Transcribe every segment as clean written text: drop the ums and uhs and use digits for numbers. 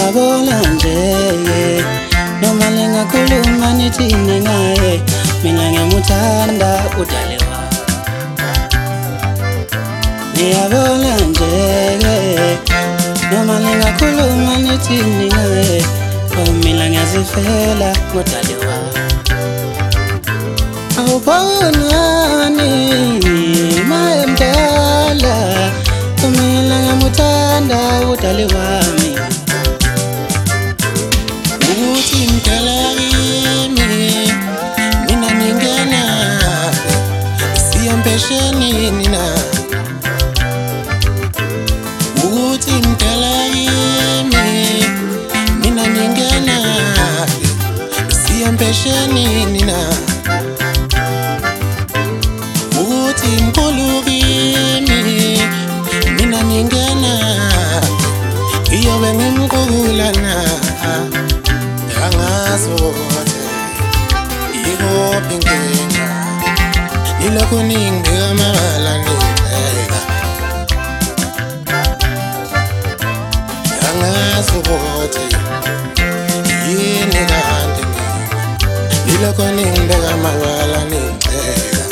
ngiyabona nje noma lingakhuluma nithini ngaye mina ngiyamuthanda udale wami ngiyabona nje noma lingakhuluma nithini ngaye mina ngiyazifela udale wami awubonani mayemdala mina ngiyamuthanda udale wami ukuthi mdala kimi mina ngingena siyempesheni nina ukuthi mdala kimi mina ngingena siyempesheni nina ukuthi mkhulu kimi mina ngingena iyobe ngimqulana angazote ikophi inkinga ilokhu ningibeka amabala nibheka angazote yini kanti ilokhu ningibeka amabala nibheka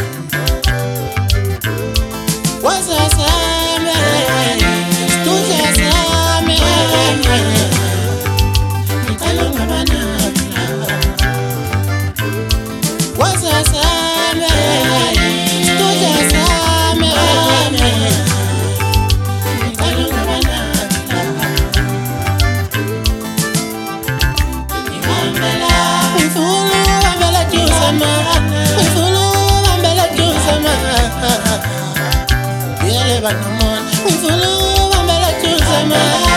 wasasame studiasame Banamon, we follow Bambela Chusama.